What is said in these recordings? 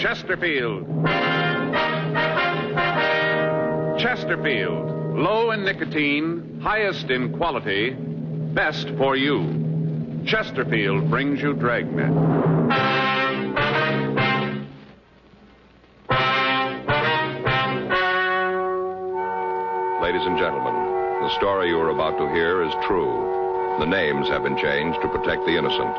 Chesterfield. Chesterfield. Low in nicotine, highest in quality, best for you. Chesterfield brings you Dragnet. Ladies and gentlemen, the story you are about to hear is true. The names have been changed to protect the innocent.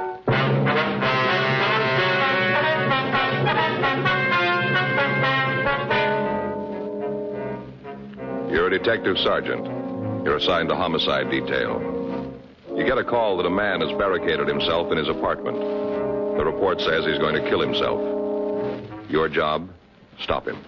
You're a detective sergeant. You're assigned to homicide detail. You get a call that a man has barricaded himself in his apartment. The report says he's going to kill himself. Your job, stop him.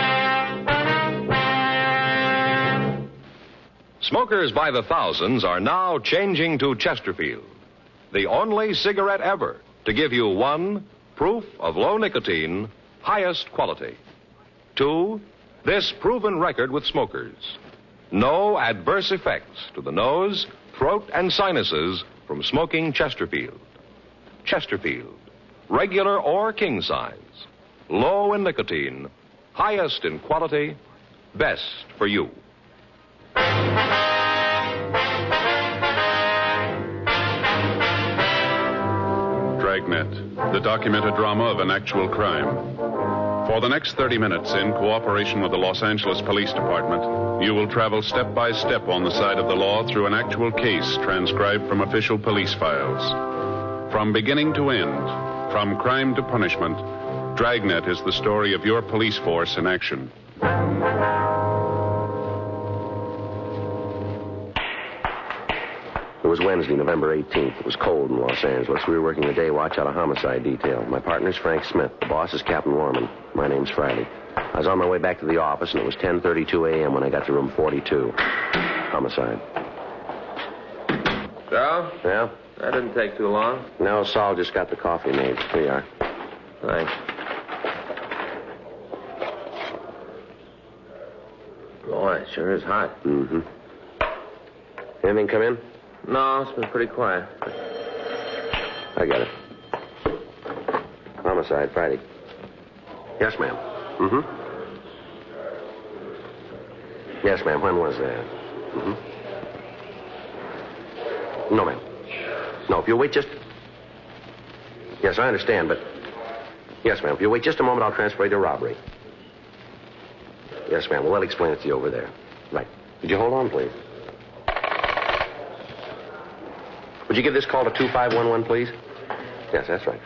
Smokers by the thousands are now changing to Chesterfield, the only cigarette ever to give you 1, proof of low nicotine, highest quality. 2, this proven record with smokers. No adverse effects to the nose, throat, and sinuses from smoking Chesterfield. Chesterfield, regular or king size, low in nicotine, highest in quality, best for you. Dragnet, the documented drama of an actual crime. For the next 30 minutes, in cooperation with the Los Angeles Police Department, you will travel step by step on the side of the law through an actual case transcribed from official police files. From beginning to end, from crime to punishment, Dragnet is the story of your police force in action. It was Wednesday, November 18th. It was cold in Los Angeles. We were working the day watch out of homicide detail. My partner's Frank Smith. The boss is Captain Warman. My name's Friday. I was on my way back to the office, and it was 10:32 a.m. when I got to room 42. Homicide. Joe? Yeah? That didn't take too long. No, Saul just got the coffee made. Here you are. Thanks. Boy, it sure is hot. Mm-hmm. Anything come in? No, it's been pretty quiet. I got it. Homicide, Friday. Yes, ma'am. Mm-hmm. Yes, ma'am. When was that? Mm-hmm. No, ma'am. No, if you'll wait just... Yes, I understand, but... Yes, ma'am. If you'll wait just a moment, I'll transfer you to robbery. Yes, ma'am. Well, I'll explain it to you over there. Right. Could you hold on, please? Would you give this call to 2511, please? Yes, that's right.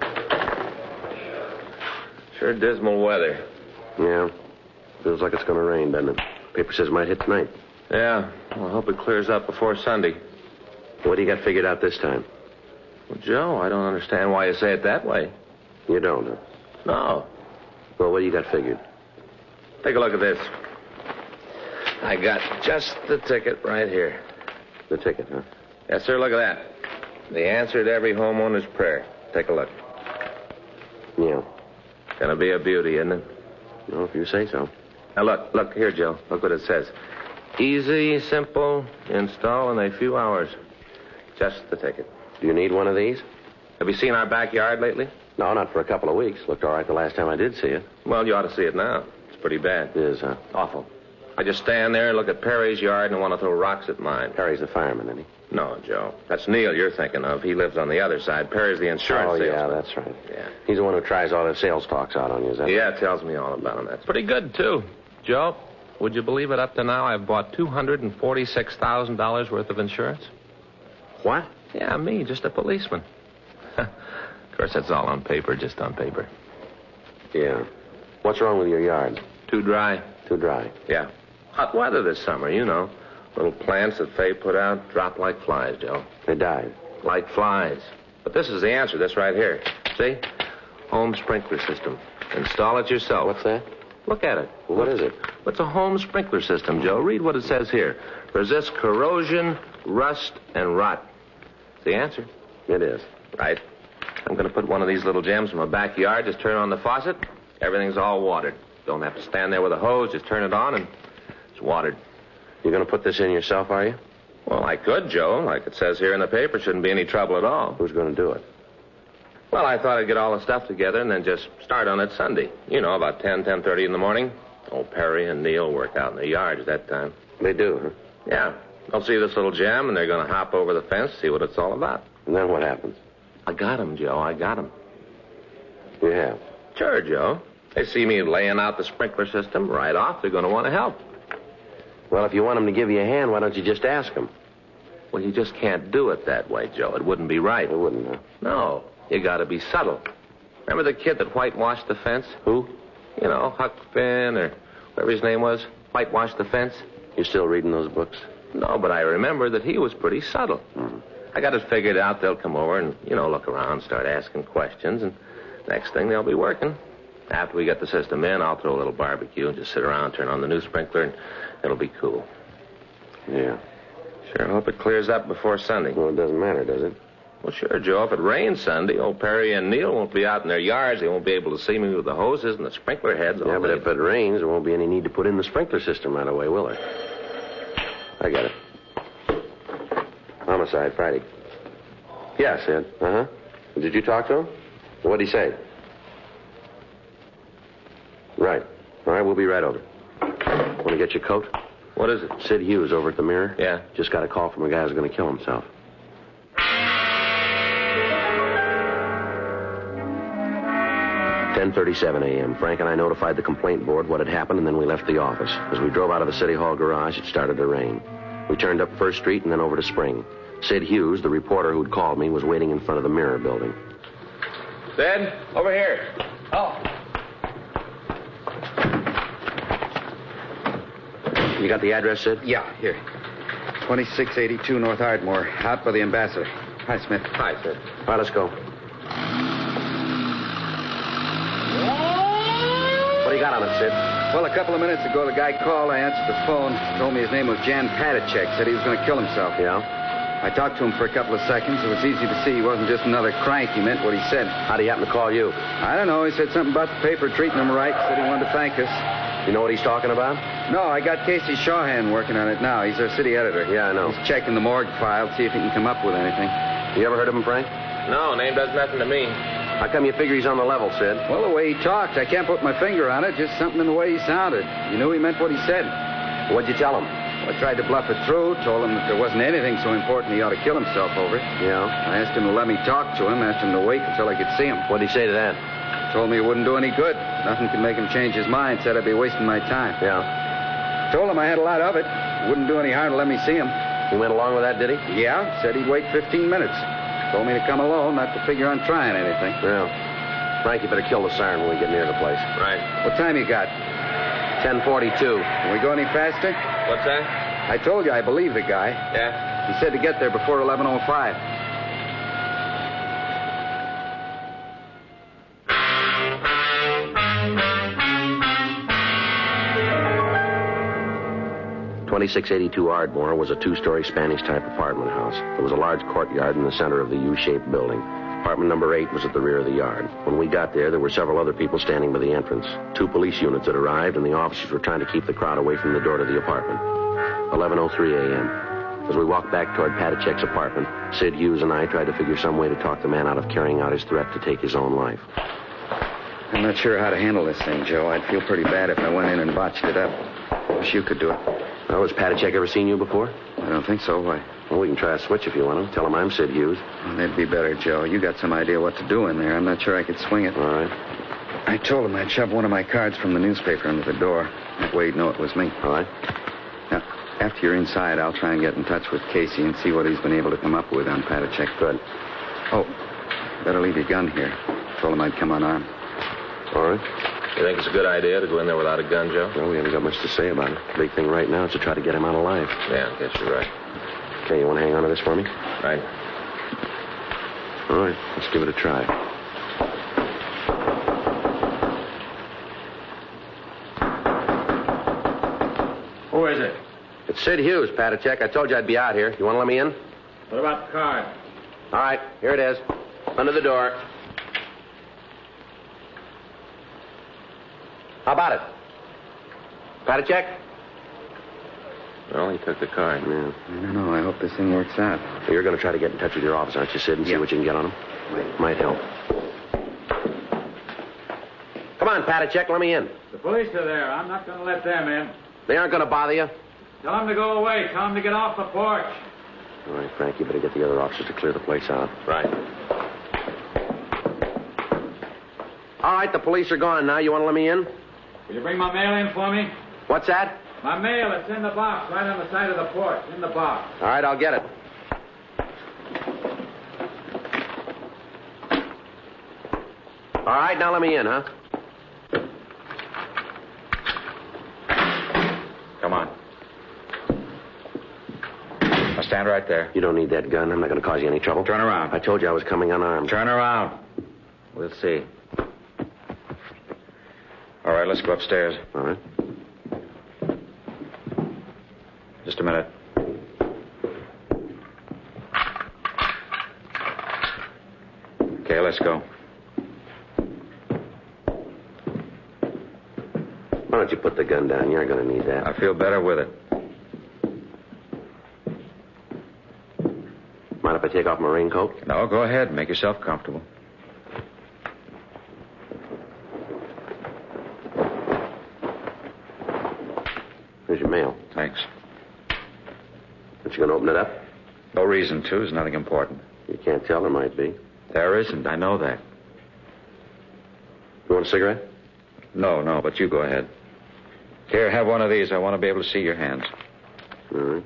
Sure dismal weather. Yeah. Feels like it's going to rain, doesn't it? Paper says it might hit tonight. Yeah. Well, I hope it clears up before Sunday. What do you got figured out this time? Well, Joe, I don't understand why you say it that way. You don't, huh? No. Well, what do you got figured? Take a look at this. I got just the ticket right here. The ticket, huh? Yes, sir, look at that. The answer to every homeowner's prayer. Take a look. Yeah. Gonna be a beauty, isn't it? No, if you say so. Now, look here, Joe. Look what it says. Easy, simple, install in a few hours. Just the ticket. Do you need one of these? Have you seen our backyard lately? No, not for a couple of weeks. Looked all right the last time I did see it. Well, you ought to see it now. It's pretty bad. It is, huh? Awful. I just stand there and look at Perry's yard and want to throw rocks at mine. Perry's the fireman, isn't he? No, Joe. That's Neil you're thinking of. He lives on the other side. Perry's the insurance salesman. Yeah, that's right. Yeah. He's the one who tries all the sales talks out on you, is that Yeah, tells me all about him. That's pretty good, too. Joe, would you believe it? Up to now, I've bought $246,000 worth of insurance. What? Yeah, me, just a policeman. Of course, that's all on paper, just on paper. Yeah. What's wrong with your yard? Too dry. Too dry. Yeah. Hot weather this summer, you know. Little plants that Fay put out drop like flies, Joe. They died. Like flies. But this is the answer, this right here. See? Home sprinkler system. Install it yourself. What's that? Look at it. Well, what is it? It's a home sprinkler system, Joe. Read what it says here. Resists corrosion, rust, and rot. It's the answer. It is. Right. I'm going to put one of these little gems in my backyard. Just turn on the faucet. Everything's all watered. Don't have to stand there with a hose. Just turn it on and it's watered. You're going to put this in yourself, are you? Well, I could, Joe. Like it says here in the paper, shouldn't be any trouble at all. Who's going to do it? Well, I thought I'd get all the stuff together and then just start on it Sunday. You know, about 10:30 in the morning. Old Perry and Neil work out in the yards at that time. They do, huh? Yeah. They'll see this little gem, and they're going to hop over the fence, see what it's all about. And then what happens? I got 'em, Joe. I got 'em. You have? Sure, Joe. They see me laying out the sprinkler system right off. They're going to want to help. Well, if you want them to give you a hand, why don't you just ask them? Well, you just can't do it that way, Joe. It wouldn't be right. It wouldn't, huh? No. You got to be subtle. Remember the kid that whitewashed the fence? Who? You know, Huck Finn or whatever his name was. Whitewashed the fence. You still reading those books? No, but I remember that he was pretty subtle. Mm. I got it figured out. They'll come over and, look around, start asking questions, and next thing they'll be working. After we get the system in, I'll throw a little barbecue and just sit around, turn on the new sprinkler, and it'll be cool. Yeah. Sure hope it clears up before Sunday. Well, it doesn't matter, does it? Well, sure, Joe. If it rains Sunday, old Perry and Neil won't be out in their yards. They won't be able to see me with the hoses and the sprinkler heads. Yeah, but if it rains, there won't be any need to put in the sprinkler system right away, will there? I got it. Homicide, Friday. Yeah, Sid. Uh-huh. Did you talk to him? What'd he say? Right. All right, we'll be right over. Want to get your coat? What is it? Sid Hughes over at the Mirror. Yeah. Just got a call from a guy who's going to kill himself. 10:37 a.m. Frank and I notified the complaint board what had happened, and then we left the office. As we drove out of the City Hall garage, it started to rain. We turned up First Street and then over to Spring. Sid Hughes, the reporter who'd called me, was waiting in front of the Mirror building. Sid, over here. Oh. You got the address, Sid? Yeah, here. 2682 North Ardmore, out by the Ambassador. Hi, Smith. Hi, Sid. All right, let's go. What do you got on it, Sid? Well, a couple of minutes ago, the guy called. I answered the phone. Told me his name was Jan Patachek. Said he was going to kill himself. Yeah? I talked to him for a couple of seconds. It was easy to see he wasn't just another crank. He meant what he said. How'd he happen to call you? I don't know. He said something about the paper treating him right. Said he wanted to thank us. You know what he's talking about? No, I got Casey Shawhan working on it now. He's our city editor. Yeah, I know. He's checking the morgue file, see if he can come up with anything. You ever heard of him, Frank? No, name does nothing to me. How come you figure he's on the level, Sid? Well, the way he talked, I can't put my finger on it. Just something in the way he sounded. You knew he meant what he said. What'd you tell him? Well, I tried to bluff it through, told him that there wasn't anything so important he ought to kill himself over it. Yeah? I asked him to let me talk to him, asked him to wait until I could see him. What'd he say to that? Told me it wouldn't do any good. Nothing could make him change his mind. Said I'd be wasting my time. Yeah. Told him I had a lot of it. Wouldn't do any harm to let me see him. He went along with that, did he? Yeah, said he'd wait 15 minutes. Told me to come alone, not to figure on trying anything. Yeah. Frank, you better kill the siren when we get near the place. Right. What time you got? 10:42. Can we go any faster? What's that? I told you I believe the guy. Yeah? He said to get there before 11:05. .2682 Ardmore was a two-story Spanish-type apartment house. There was a large courtyard in the center of the U-shaped building. Apartment number 8 was at the rear of the yard. When we got there were several other people standing by the entrance. 2 police units had arrived, and the officers were trying to keep the crowd away from the door to the apartment. 11:03 a.m. As we walked back toward Patachek's apartment, Sid Hughes and I tried to figure some way to talk the man out of carrying out his threat to take his own life. I'm not sure how to handle this thing, Joe. I'd feel pretty bad if I went in and botched it up. Wish you could do it. Well, has Patachek ever seen you before? I don't think so. Why? Well, we can try a switch if you want to. Tell him I'm Sid Hughes. Well, that'd be better, Joe. You got some idea what to do in there. I'm not sure I could swing it. All right. I told him I'd shove one of my cards from the newspaper under the door. That way he'd know it was me. All right. Now, after you're inside, I'll try and get in touch with Casey and see what he's been able to come up with on Patachek. Good. Oh, better leave your gun here. Told him I'd come unarmed. All right. You think it's a good idea to go in there without a gun, Joe? Well, we haven't got much to say about it. The big thing right now is to try to get him out alive. Yeah, I guess you're right. Okay, you want to hang on to this for me? Right. All right, let's give it a try. Who is it? It's Sid Hughes, Patachek. I told you I'd be out here. You want to let me in? What about the card? All right, here it is. Under the door. How about it? Patachek? Well, he took the card. Yeah. I don't know. I hope this thing works out. You're going to try to get in touch with your office, aren't you, Sid, and see what you can get on him? Might help. Come on, Patachek, let me in. The police are there. I'm not going to let them in. They aren't going to bother you. Tell them to go away. Tell them to get off the porch. All right, Frank, you better get the other officers to clear the place out. Right. All right, the police are gone now. You want to let me in? Will you bring my mail in for me? What's that? My mail, it's in the box, right on the side of the porch. In the box. All right, I'll get it. All right, now let me in, huh? Come on. Now stand right there. You don't need that gun. I'm not going to cause you any trouble. Turn around. I told you I was coming unarmed. Turn around. We'll see. All right, let's go upstairs. All right. Just a minute. Okay, let's go. Why don't you put the gun down? You're going to need that. I feel better with it. Mind if I take off my raincoat? No, go ahead. Make yourself comfortable. Here's your mail. Thanks. Aren't you going to open it up? No reason to. There's nothing important. You can't tell. There might be. There isn't. I know that. You want a cigarette? No, but you go ahead. Here, have one of these. I want to be able to see your hands. All right.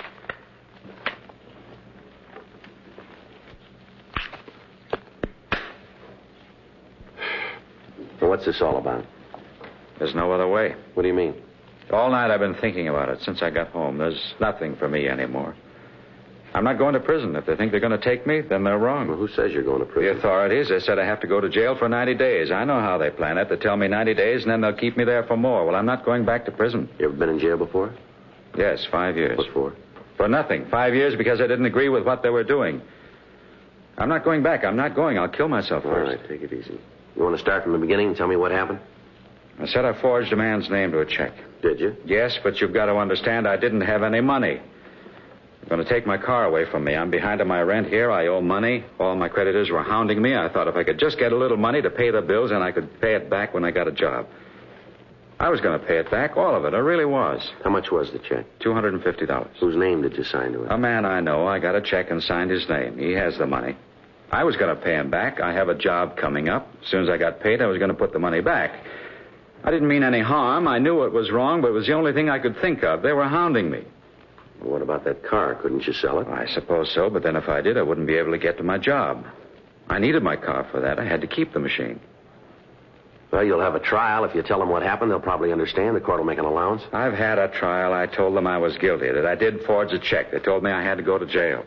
Well, what's this all about? There's no other way. What do you mean? All night I've been thinking about it since I got home. There's nothing for me anymore. I'm not going to prison. If they think they're going to take me, then they're wrong. Well, who says you're going to The prison? authorities, they said I have to go to jail for 90 days. I know how they plan it. They tell me 90 days, and then they'll keep me there for more. Well, I'm not going back to prison. You ever been in jail before? Yes, 5 years. What for? For nothing. 5 years because I didn't agree with what they were doing. I'm not going back. I'm not going. I'll kill myself All first. right, take it easy. You want to start from the beginning and tell me what happened? I said I forged a man's name to a check. Did you? Yes, but you've got to understand I didn't have any money. They're going to take my car away from me. I'm behind on my rent here. I owe money. All my creditors were hounding me. I thought if I could just get a little money to pay the bills, and I could pay it back when I got a job. I was going to pay it back, all of it. I really was. How much was the check? $250. Whose name did you sign to it? A man I know. I got a check and signed his name. He has the money. I was going to pay him back. I have a job coming up. As soon as I got paid, I was going to put the money back. I didn't mean any harm. I knew it was wrong, but it was the only thing I could think of. They were hounding me. Well, what about that car? Couldn't you sell it? I suppose so, but then if I did, I wouldn't be able to get to my job. I needed my car for that. I had to keep the machine. Well, you'll have a trial. If you tell them what happened, they'll probably understand. The court will make an allowance. I've had a trial. I told them I was guilty, that I did forge a check. They told me I had to go to jail.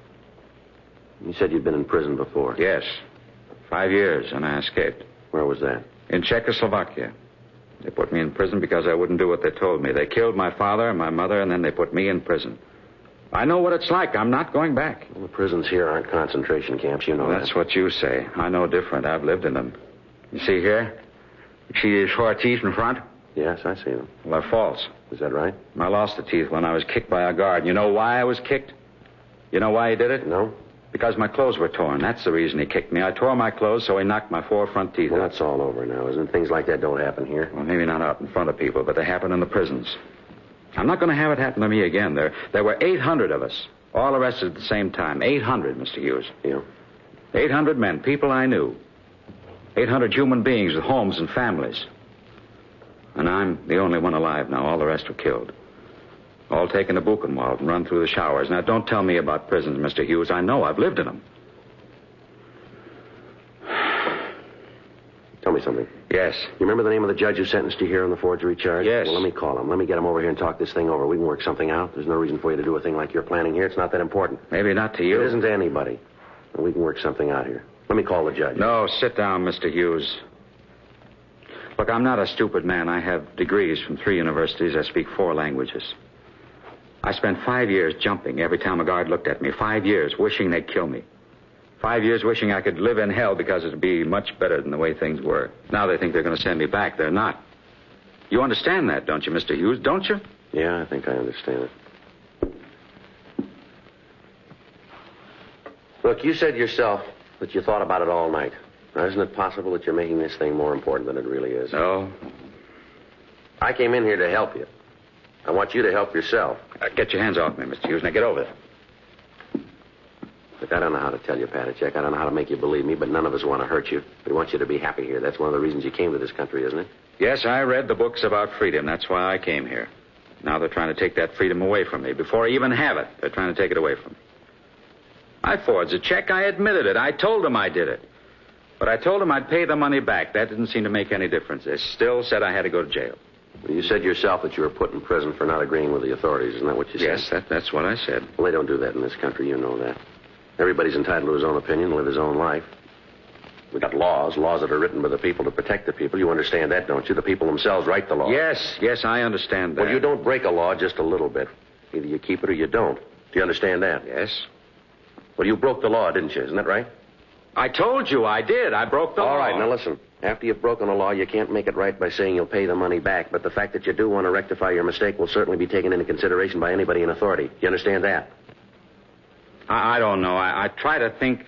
You said you'd been in prison before. Yes. 5 years, and I escaped. Where was that? In Czechoslovakia. They put me in prison because I wouldn't do what they told me. They killed my father and my mother, and then they put me in prison. I know what it's like. I'm not going back. Well, the prisons here aren't concentration camps. You know That's that. what you say. I know different. I've lived in them. You see here? You see these 4 teeth in front? Yes, I see them. Well, they're false. Is that right? I lost the teeth when I was kicked by a guard. You know why I was kicked? You know why he did it? No? Because my clothes were torn. That's the reason he kicked me. I tore my clothes, so he knocked my 4 front teeth Well, out. that's all over now, isn't it? Things like that don't happen here. Well, maybe not out in front of people, but they happen in the prisons. I'm not going to have it happen to me again. There were 800 of us, all arrested at the same time. 800, Mr. Hughes. Yeah. 800 men, people I knew. 800 human beings with homes and families. And I'm the only one alive now. All the rest were killed. All taken to Buchenwald and run through the showers. Now, don't tell me about prisons, Mr. Hughes. I know. I've lived in them. Tell me something. Yes. You remember the name of the judge who sentenced you here on the forgery charge? Yes. Well, let me call him. Let me get him over here and talk this thing over. We can work something out. There's no reason for you to do a thing like you're planning here. It's not that important. Maybe not to you. It isn't to anybody. We can work something out here. Let me call the judge. No, sit down, Mr. Hughes. Look, I'm not a stupid man. I have degrees from 3 universities. I speak 4 languages. I spent 5 years jumping every time a guard looked at me. 5 years wishing they'd kill me. 5 years wishing I could live in hell because it'd be much better than the way things were. Now they think they're going to send me back. They're not. You understand that, don't you, Mr. Hughes? Don't you? Yeah, I think I understand it. Look, you said yourself that you thought about it all night. Now, isn't it possible that you're making this thing more important than it really is? No. I came in here to help you. I want you to help yourself. Get your hands off me, Mr. Hughes. Now get over there. Look, I don't know how to tell you, Patachek. I don't know how to make you believe me, but none of us want to hurt you. We want you to be happy here. That's one of the reasons you came to this country, isn't it? Yes, I read the books about freedom. That's why I came here. Now they're trying to take that freedom away from me. Before I even have it, they're trying to take it away from me. I forged a check. I admitted it. I told them I did it. But I told them I'd pay the money back. That didn't seem to make any difference. They still said I had to go to jail. Well, you said yourself that you were put in prison for not agreeing with the authorities. Isn't that what you said? Yes, that's what I said. Well, they don't do that in this country. You know that. Everybody's entitled to his own opinion, live his own life. We've got laws that are written by the people to protect the people. You understand that, don't you? The people themselves write the law. Yes, I understand that. Well, you don't break a law just a little bit. Either you keep it or you don't. Do you understand that? Yes. Well, you broke the law, didn't you? Isn't that right? I told you I did. I broke the law. All right, now listen. After you've broken a law, you can't make it right by saying you'll pay the money back. But the fact that you do want to rectify your mistake will certainly be taken into consideration by anybody in authority. You understand that? I don't know. I try to think.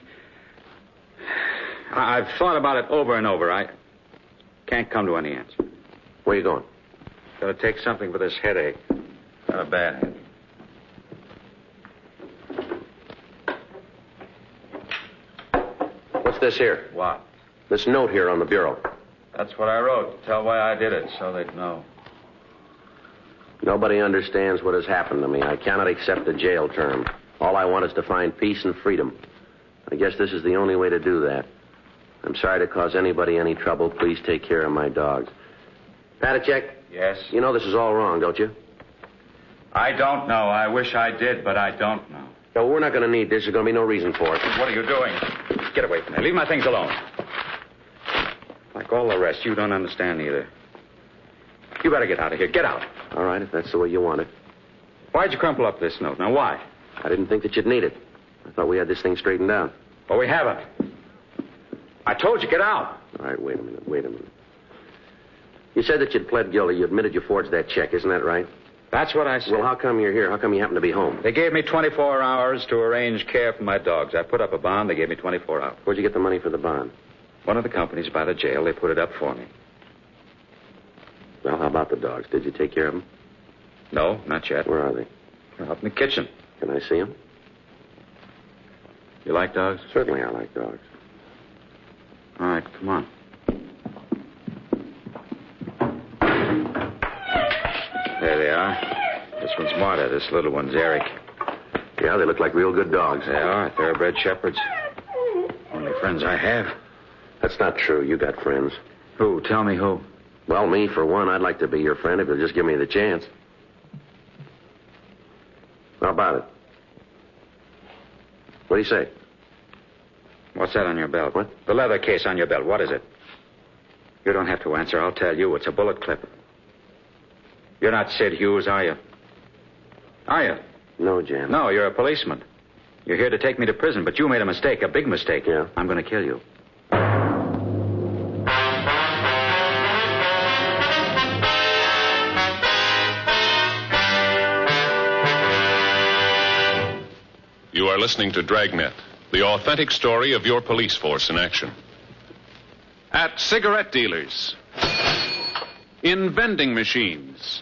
I've thought about it over and over. I can't come to any answer. Where are you going? Got to take something for this headache. Got a bad head. What's this here? What? This note here on the bureau. That's what I wrote. Tell why I did it, so they'd know. Nobody understands what has happened to me. I cannot accept a jail term. All I want is to find peace and freedom. I guess this is the only way to do that. I'm sorry to cause anybody any trouble. Please take care of my dogs. Patachek? Yes? You know this is all wrong, don't you? I don't know. I wish I did, but I don't know. No, we're not going to need this. There's going to be no reason for it. What are you doing? Get away from me. Leave my things alone. Like all the rest, you don't understand either. You better get out of here. Get out. All right, if that's the way you want it. Why'd you crumple up this note? Now, why? I didn't think that you'd need it. I thought we had this thing straightened out. Well, we haven't. I told you, get out. All right, wait a minute. You said that you'd pled guilty. You admitted you forged that check. Isn't that right? That's what I said. Well, how come you're here? How come you happen to be home? They gave me 24 hours to arrange care for my dogs. I put up a bond. They gave me 24 hours. Where'd you get the money for the bond? One of the companies by the jail. They put it up for me. Well, how about the dogs? Did you take care of them? No, not yet. Where are they? They're out in the kitchen. Can I see them? You like dogs? Certainly I like dogs. All right, come on. There they are. This one's Marta. This little one's Eric. Yeah, they look like real good dogs. They are. Thoroughbred shepherds. Only friends I have. That's not true. You got friends. Who? Tell me who. Well, me, for one, I'd like to be your friend if you'll just give me the chance. How about it? What do you say? What's that on your belt? What? The leather case on your belt. What is it? You don't have to answer. I'll tell you. It's a bullet clip. You're not Sid Hughes, are you? Are you? No, Jan. No, you're a policeman. You're here to take me to prison, but you made a mistake, a big mistake. Yeah? I'm going to kill you. You are listening to Dragnet, the authentic story of your police force in action. At cigarette dealers, in vending machines,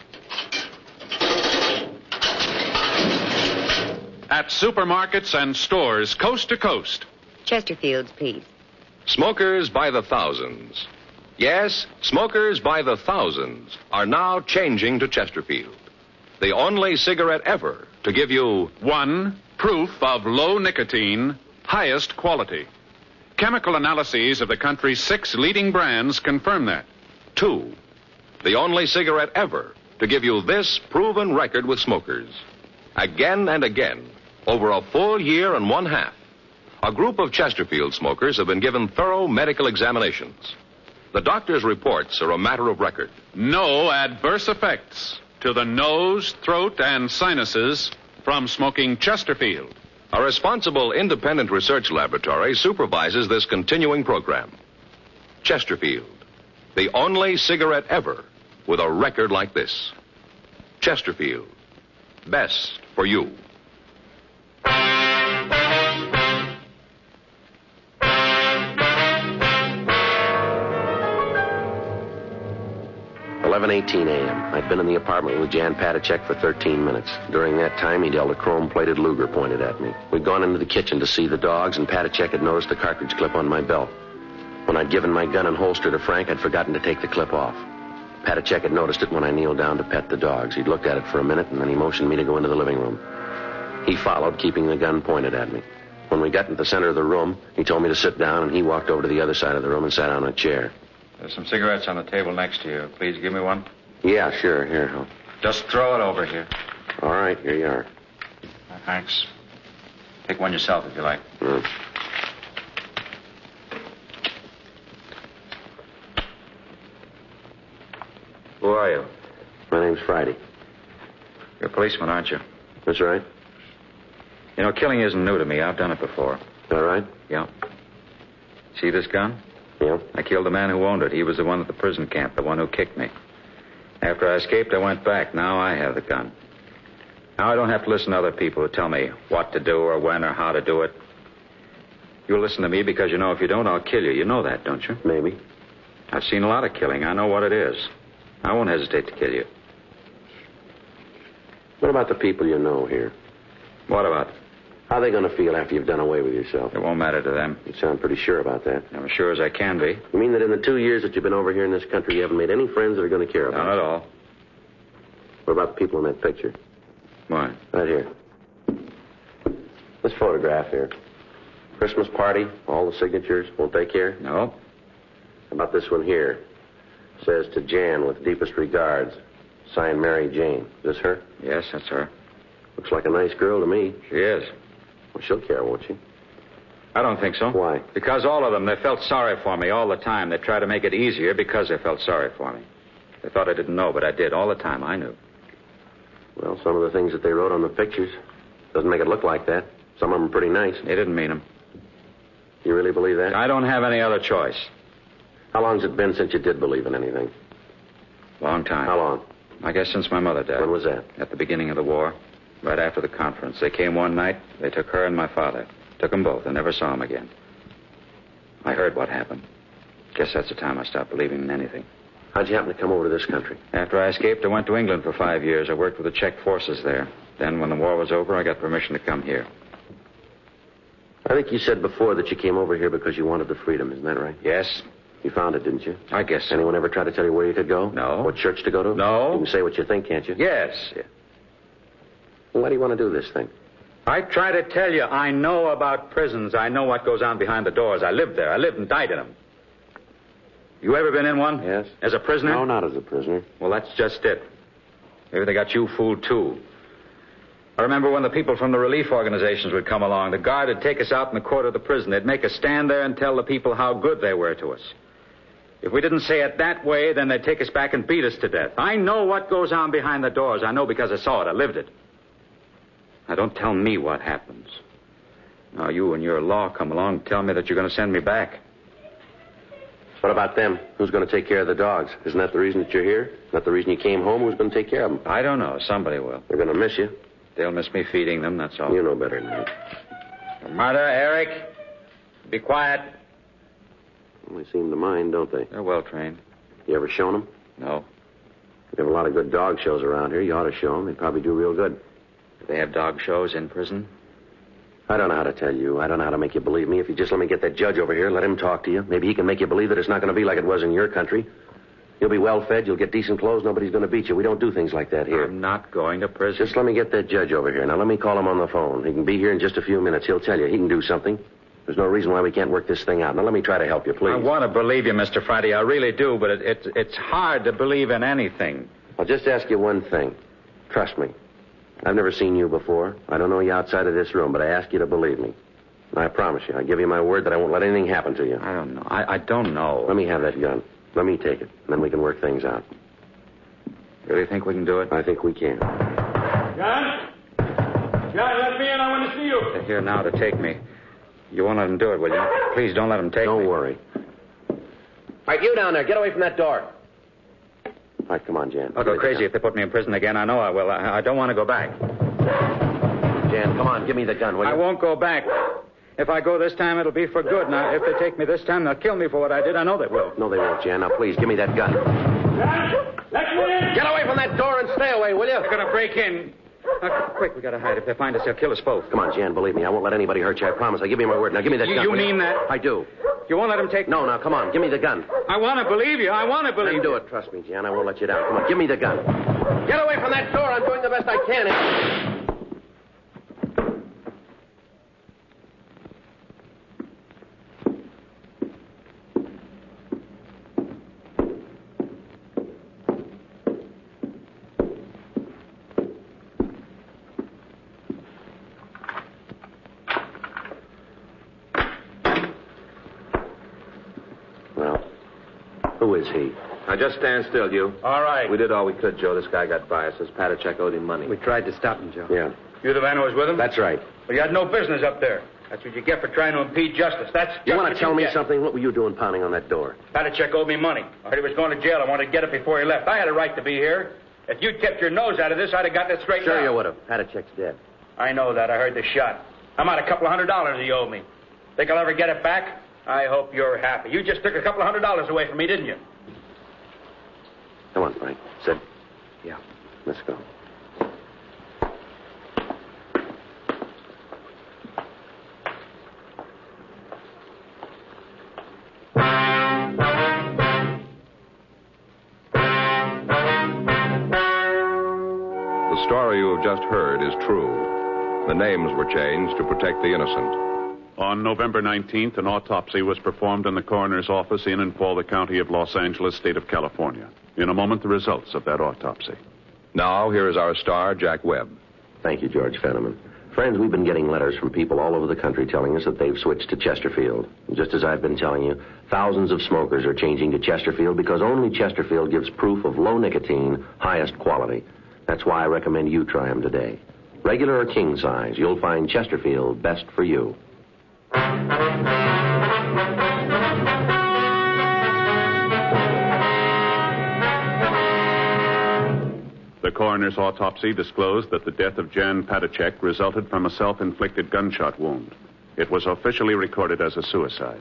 at supermarkets and stores coast to coast. Chesterfields, please. Smokers by the thousands. Yes, smokers by the thousands are now changing to Chesterfield, the only cigarette ever to give you One, proof of low nicotine, highest quality. Chemical analyses of the country's 6 leading brands confirm that. 2, the only cigarette ever to give you this proven record with smokers. Again and again, over a full year and 1/2, a group of Chesterfield smokers have been given thorough medical examinations. The doctor's reports are a matter of record. No adverse effects to the nose, throat, and sinuses from smoking Chesterfield. A responsible independent research laboratory supervises this continuing program. Chesterfield, the only cigarette ever with a record like this. Chesterfield, best for you. 11:18 a.m. I'd been in the apartment with Jan Patacek for 13 minutes. During that time, he'd held a chrome-plated Luger pointed at me. We'd gone into the kitchen to see the dogs, and Patacek had noticed the cartridge clip on my belt. When I'd given my gun and holster to Frank, I'd forgotten to take the clip off. Patacek had noticed it when I kneeled down to pet the dogs. He'd looked at it for a minute, and then he motioned me to go into the living room. He followed, keeping the gun pointed at me. When we got into the center of the room, he told me to sit down, and he walked over to the other side of the room and sat on a chair. There's some cigarettes on the table next to you. Please give me one. Yeah, sure. Here. Just throw it over here. All right, here you are. Thanks. Take one yourself if you like. Who are you? My name's Friday. You're a policeman, aren't you? That's right. You know, killing isn't new to me. I've done it before. All right? Yeah. See this gun? Yeah. I killed the man who owned it. He was the one at the prison camp, the one who kicked me. After I escaped, I went back. Now I have the gun. Now I don't have to listen to other people who tell me what to do or when or how to do it. You'll listen to me because you know if you don't, I'll kill you. You know that, don't you? Maybe. I've seen a lot of killing. I know what it is. I won't hesitate to kill you. What about the people you know here? What about? How are they going to feel after you've done away with yourself? It won't matter to them. You sound pretty sure about that. I'm as sure as I can be. You mean that in the 2 years that you've been over here in this country, you haven't made any friends that are going to care about Not at all. What about the people in that picture? What? Right here. This photograph here. Christmas party, all the signatures. Won't they care? No. How about this one here? Says to Jan with deepest regards. Signed Mary Jane. Is this her? Yes, that's her. Looks like a nice girl to me. She is. Well, she'll care, won't she? I don't think so. Why? Because all of them, they felt sorry for me all the time. They tried to make it easier because they felt sorry for me. They thought I didn't know, but I did. All the time, I knew. Well, some of the things that they wrote on the pictures doesn't make it look like that. Some of them are pretty nice. They didn't mean them. You really believe that? I don't have any other choice. How long's it been since you did believe in anything? Long time. How long? I guess since my mother died. When was that? At the beginning of the war. Right after the conference. They came one night. They took her and my father. Took them both. I never saw them again. I heard what happened. Guess that's the time I stopped believing in anything. How'd you happen to come over to this country? After I escaped, I went to England for 5 years. I worked with the Czech forces there. Then, when the war was over, I got permission to come here. I think you said before that you came over here because you wanted the freedom. Isn't that right? Yes. You found it, didn't you? I guess so. Anyone ever try to tell you where you could go? No. What church to go to? No. You can say what you think, can't you? Yes. Well, why do you want to do this thing? I try to tell you, I know about prisons. I know what goes on behind the doors. I lived there. I lived and died in them. You ever been in one? Yes. As a prisoner? No, not as a prisoner. Well, that's just it. Maybe they got you fooled, too. I remember when the people from the relief organizations would come along. The guard would take us out in the court of the prison. They'd make us stand there and tell the people how good they were to us. If we didn't say it that way, then they'd take us back and beat us to death. I know what goes on behind the doors. I know because I saw it. I lived it. Now, don't tell me what happens. Now, you and your law come along and tell me that you're going to send me back. What about them? Who's going to take care of the dogs? Isn't that the reason that you're here? Isn't that the reason you came home? Who's going to take care of them? I don't know. Somebody will. They're going to miss you. They'll miss me feeding them, that's all. You know better than that. Marta, Eric, be quiet. Well, they seem to mind, don't they? They're well trained. You ever shown them? No. We have a lot of good dog shows around here. You ought to show them. They'd probably do real good. Do they have dog shows in prison? I don't know how to tell you. I don't know how to make you believe me. If you just let me get that judge over here, let him talk to you. Maybe he can make you believe that it's not going to be like it was in your country. You'll be well fed. You'll get decent clothes. Nobody's going to beat you. We don't do things like that here. I'm not going to prison. Just let me get that judge over here. Now, let me call him on the phone. He can be here in just a few minutes. He'll tell you. He can do something. There's no reason why we can't work this thing out. Now, let me try to help you, please. I want to believe you, Mr. Friday. I really do, but it's hard to believe in anything. I'll just ask you one thing. Trust me. I've never seen you before. I don't know you outside of this room, but I ask you to believe me. And I promise you, I give you my word that I won't let anything happen to you. I don't know. I don't know. Let me have that gun. Let me take it, and then we can work things out. Really think we can do it? I think we can. John? John, let me in. I want to see you. They're here now to take me. You won't let them do it, will you? Please don't let them take me. Don't worry. All right, you down there. Get away from that door. All right, come on, Jan. I'll go crazy if they put me in prison again. I know I will. I don't want to go back. Jan, come on. Give me the gun, will you? I won't go back. If I go this time, it'll be for good. Now, if they take me this time, they'll kill me for what I did. I know they will. No, they won't, Jan. Now, please, give me that gun. Let me in! Get away from that door and stay away, will you? They're going to break in. Quick, we got to hide. If they find us, they'll kill us both. Come on, Jan, believe me. I won't let anybody hurt you. I promise. I give you my word. Now, give me that gun. You will mean that? I do. You won't let them take... No, now, come on. Give me the gun. I want to believe you. I want to believe Then do it. Trust me, Jan. I won't let you down. Come on, give me the gun. Get away from that door. I'm doing the best I can. Who is he? Now, just stand still, you. All right. We did all we could, Joe. This guy got by us. This Patachek owed him money. We tried to stop him, Joe. Yeah. You the man who was with him? That's right. Well, you had no business up there. That's what you get for trying to impede justice. That's just You want what to tell me get. something? What were you doing pounding on that door? Patachek owed me money. I heard he was going to jail. I wanted to get it before he left. I had a right to be here. If you'd kept your nose out of this, I'd have gotten it straightened out. Sure you would have. Patachek's dead. I know that. I heard the shot. I'm out $200 he owed me. Think I'll ever get it back? I hope you're happy. You just took $200 away from me, didn't you? Come on, Frank. Sit. Yeah. Let's go. The story you have just heard is true. The names were changed to protect the innocent. On November 19th, an autopsy was performed in the coroner's office in and for the county of Los Angeles, state of California. In a moment, the results of that autopsy. Now, here is our star, Jack Webb. Thank you, George Fenneman. Friends, we've been getting letters from people all over the country telling us that they've switched to Chesterfield. And just as I've been telling you, thousands of smokers are changing to Chesterfield because only Chesterfield gives proof of low nicotine, highest quality. That's why I recommend you try them today. Regular or king size, you'll find Chesterfield best for you. The coroner's autopsy disclosed that the death of Jan Patachek resulted from a self-inflicted gunshot wound. It was officially recorded as a suicide.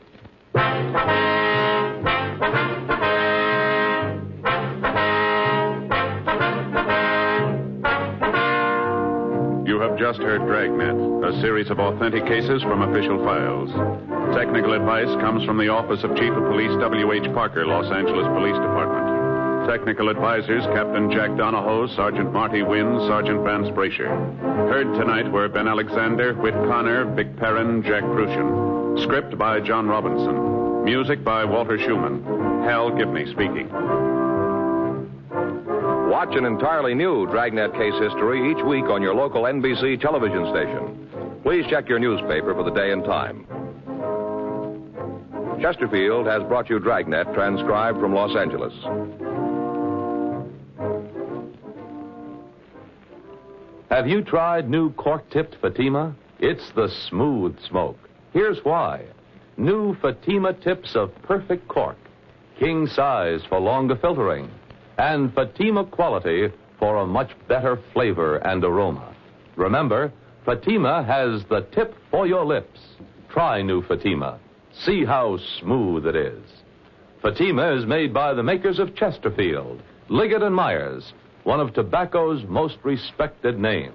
You have just heard Dragnet, a series of authentic cases from official files. Technical advice comes from the Office of Chief of Police W.H. Parker, Los Angeles Police Department. Technical advisors Captain Jack Donahoe, Sergeant Marty Wynn, Sergeant Vance Brasher. Heard tonight were Ben Alexander, Whit Connor, Vic Perrin, Jack Crucian. Script by John Robinson. Music by Walter Schumann. Hal Gibney speaking. Watch an entirely new Dragnet case history each week on your local NBC television station. Please check your newspaper for the day and time. Chesterfield has brought you Dragnet, transcribed from Los Angeles. Have you tried new cork-tipped Fatima? It's the smooth smoke. Here's why. New Fatima tips of perfect cork. King size for longer filtering. And Fatima quality for a much better flavor and aroma. Remember, Fatima has the tip for your lips. Try new Fatima. See how smooth it is. Fatima is made by the makers of Chesterfield, Liggett & Myers, one of tobacco's most respected names.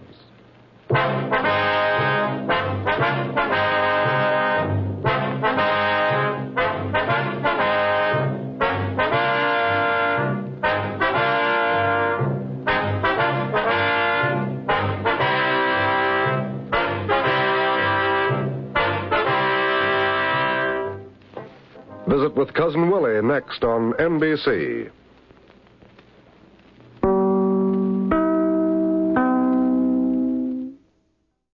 Visit with Cousin Willie next on NBC.